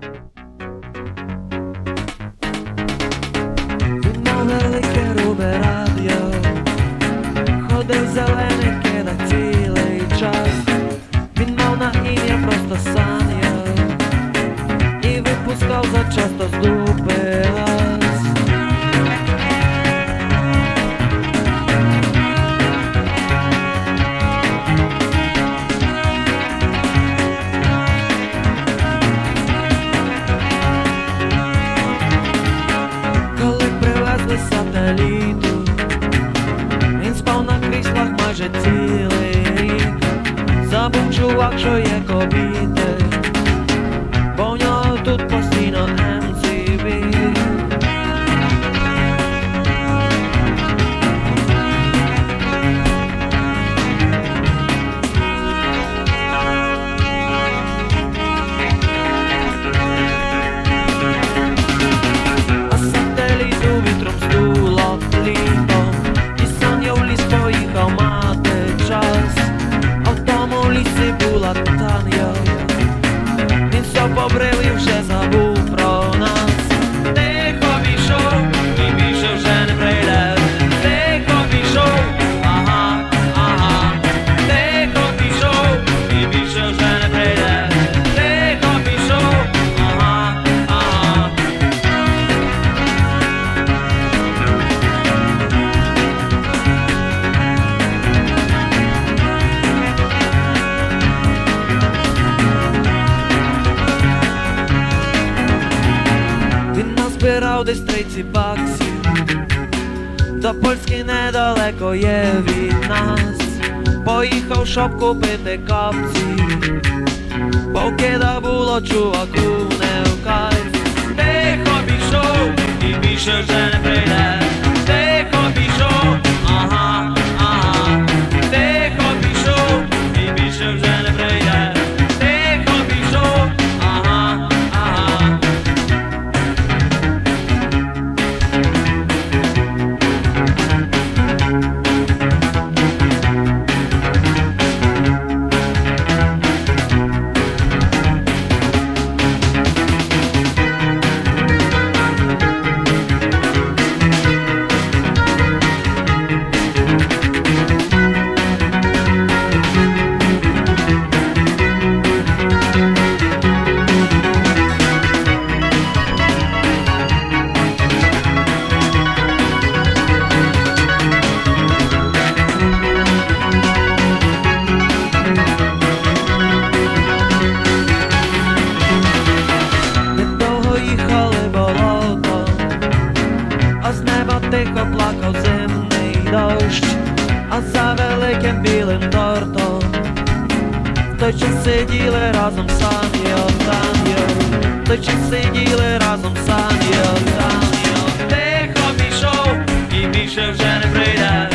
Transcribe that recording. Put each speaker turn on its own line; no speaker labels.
Він мав велике рубе радіо, ходив зелений кидав цілий час. Він мав на ім'я просто Саня і випускав зачасто з дупи газ. Коли привезли сателіту, він спав на кріслах майже цілий рік. Забув чувак, що є кобіти, бо в нього тут постійно MTV. А сателіту вітром здуло літом, і Саня в ліс поїхав мати час. А в тому лісі була Таня, він все побрив і вже забув про нас. Тихо пішов, і більше вже не прийде. Тихо пішов, ага, ага. Тихо пішов, і більше вже не прийде. Тихо пішов, ага, ага. Він назбирав десь 30 баксів, до Польськи недалеко є від нас. Поїхав, щоб купити капці, бо в кида було чуваку не в кайф. Тихо пішов, і більше вже не прийде. Тихо пішов, ага, ага. Тихо пішов, і більше вже не прийде. Тихо пішов, ага, ага. Недовго їхали болото, а з неба тихо плакав зимний дощ. А за великим білим тортом в той час сиділи разом Саня, Таня. В той час сиділи разом Саня, Таня. Тихо пішов, і більше вже не прийде.